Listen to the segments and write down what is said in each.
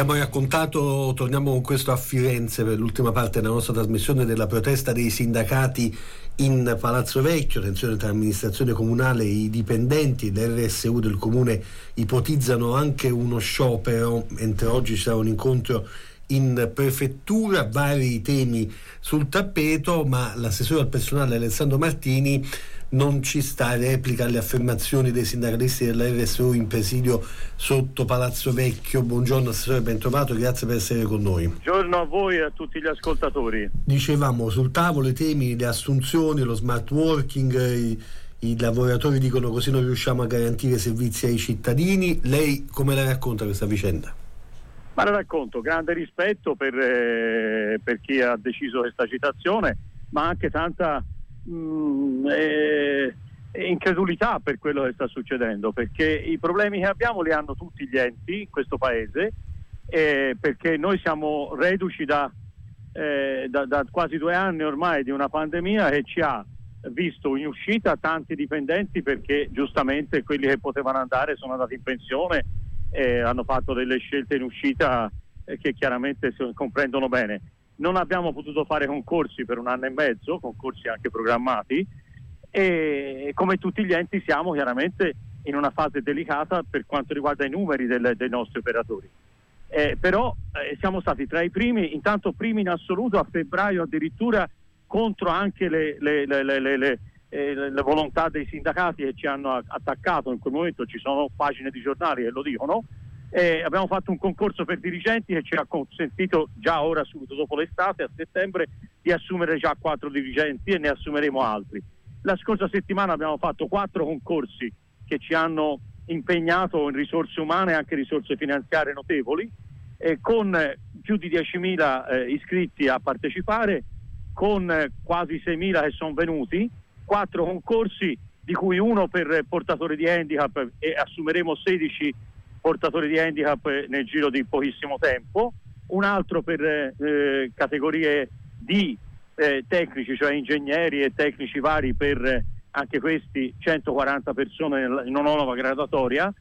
Abbiamo raccontato, torniamo con questo a Firenze per l'ultima parte della nostra trasmissione, della protesta dei sindacati in Palazzo Vecchio, tensione tra amministrazione comunale e i dipendenti. L'RSU del comune ipotizzano anche uno sciopero, mentre oggi ci sarà un incontro in prefettura, vari temi sul tappeto, ma l'assessore al personale Alessandro Martini non ci sta, replica alle affermazioni dei sindacalisti della RSU in presidio sotto Palazzo Vecchio. Buongiorno assessore, ben trovato, grazie per essere con noi. Buongiorno a voi e a tutti gli ascoltatori. Dicevamo sul tavolo i temi, le assunzioni, lo smart working, i lavoratori dicono così non riusciamo a garantire servizi ai cittadini. Lei come la racconta questa vicenda? Ma la racconto, grande rispetto per chi ha deciso questa citazione, ma anche tanta incredulità per quello che sta succedendo, perché i problemi che abbiamo li hanno tutti gli enti in questo paese, perché noi siamo reduci da quasi 2 anni ormai di una pandemia che ci ha visto in uscita tanti dipendenti, perché giustamente quelli che potevano andare sono andati in pensione, hanno fatto delle scelte in uscita che chiaramente si comprendono bene. Non abbiamo potuto fare concorsi per 1 anno e mezzo, concorsi anche programmati, e come tutti gli enti siamo chiaramente in una fase delicata per quanto riguarda i numeri dei nostri operatori. Però siamo stati tra i primi, intanto primi in assoluto a febbraio, addirittura contro anche le volontà dei sindacati che ci hanno attaccato. In quel momento ci sono pagine di giornali che lo dicono. Abbiamo fatto un concorso per dirigenti che ci ha consentito già ora, subito dopo l'estate, a settembre, di assumere già 4 dirigenti e ne assumeremo altri. La scorsa settimana abbiamo fatto 4 concorsi che ci hanno impegnato in risorse umane e anche risorse finanziarie notevoli, con più di 10.000 iscritti a partecipare, con quasi 6.000 che sono venuti, 4 concorsi di cui uno per portatori di handicap, e assumeremo 16 portatori di handicap nel giro di pochissimo tempo, un altro per categorie di tecnici, cioè ingegneri e tecnici vari, per anche questi 140 persone in una nuova graduatoria,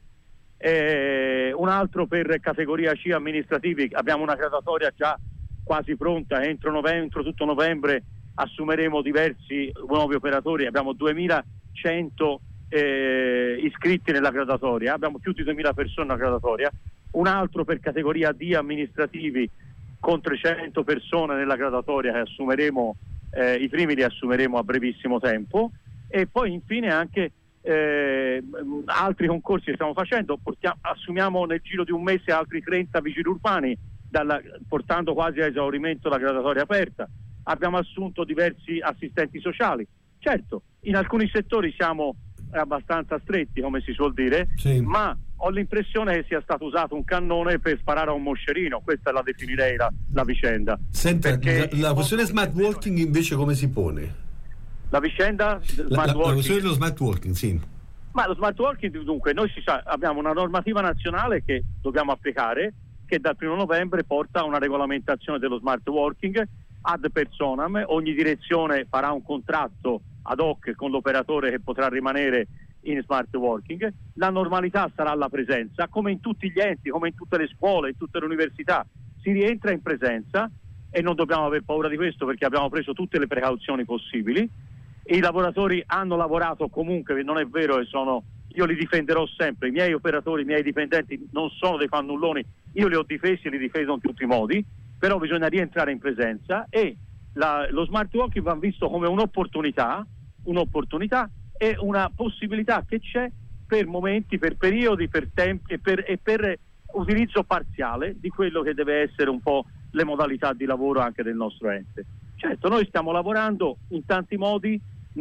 un altro per categoria C amministrativi. Abbiamo una graduatoria già quasi pronta, entro tutto novembre assumeremo diversi nuovi operatori, abbiamo 2.100 iscritti nella graduatoria, abbiamo più di 2.000 persone nella graduatoria, un altro per categoria D amministrativi con 300 persone nella graduatoria che assumeremo, i primi li assumeremo a brevissimo tempo, e poi infine anche altri concorsi che stiamo facendo. Assumiamo nel giro di un mese altri 30 vigili urbani, portando quasi a esaurimento la graduatoria aperta. Abbiamo assunto diversi assistenti sociali. Certo, in alcuni settori siamo abbastanza stretti, come si suol dire, sì, ma ho l'impressione che sia stato usato un cannone per sparare a un moscerino. Questa la definirei la vicenda. Senta, la questione smart working invece come si pone? La vicenda la questione dello smart working, sì. Ma lo smart working, dunque, noi abbiamo una normativa nazionale che dobbiamo applicare, che dal 1 novembre porta a una regolamentazione dello smart working ad personam. Ogni direzione farà un contratto ad hoc con l'operatore che potrà rimanere in smart working. La normalità sarà la presenza, come in tutti gli enti, come in tutte le scuole, in tutte le università. Si rientra in presenza e non dobbiamo aver paura di questo, perché abbiamo preso tutte le precauzioni possibili. I lavoratori hanno lavorato comunque, non è vero che io li difenderò sempre, i miei operatori, i miei dipendenti non sono dei fannulloni, io li ho difesi e li difendo in tutti i modi, però bisogna rientrare in presenza, e lo smart working va visto come un'opportunità e una possibilità che c'è per momenti, per periodi, per tempi e per utilizzo parziale di quello che deve essere un po' le modalità di lavoro anche del nostro ente. Certo, noi stiamo lavorando in tanti modi,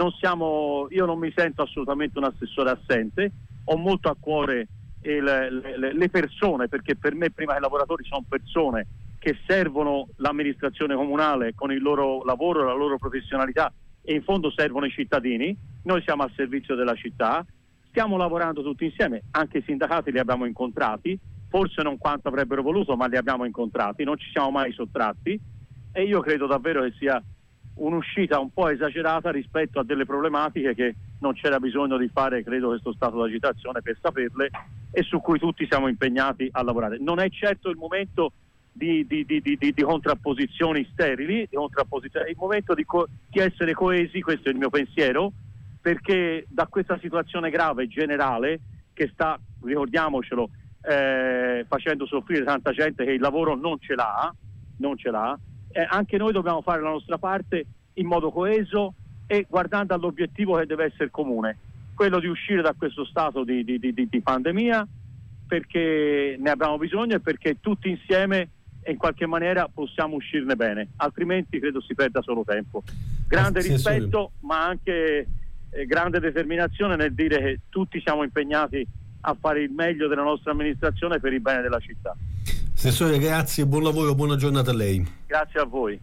io non mi sento assolutamente un assessore assente, ho molto a cuore le persone, perché per me prima che i lavoratori sono persone che servono l'amministrazione comunale con il loro lavoro, la loro professionalità, e in fondo servono i cittadini. Noi siamo al servizio della città, stiamo lavorando tutti insieme, anche i sindacati li abbiamo incontrati, forse non quanto avrebbero voluto, ma li abbiamo incontrati, non ci siamo mai sottratti, e io credo davvero che sia un'uscita un po' esagerata rispetto a delle problematiche che non c'era bisogno di fare, credo, questo stato d'agitazione per saperle, e su cui tutti siamo impegnati a lavorare. Non è certo il momento di contrapposizioni sterili, è il momento di essere coesi, questo è il mio pensiero, perché da questa situazione grave generale che sta, ricordiamocelo, facendo soffrire tanta gente che il lavoro non ce l'ha, anche noi dobbiamo fare la nostra parte in modo coeso e guardando all'obiettivo che deve essere comune, quello di uscire da questo stato di pandemia, perché ne abbiamo bisogno e perché tutti insieme in qualche maniera possiamo uscirne bene, altrimenti credo si perda solo tempo. Grande rispetto, ma anche grande determinazione nel dire che tutti siamo impegnati a fare il meglio della nostra amministrazione per il bene della città. Assessore, grazie, buon lavoro, buona giornata a lei. Grazie a voi.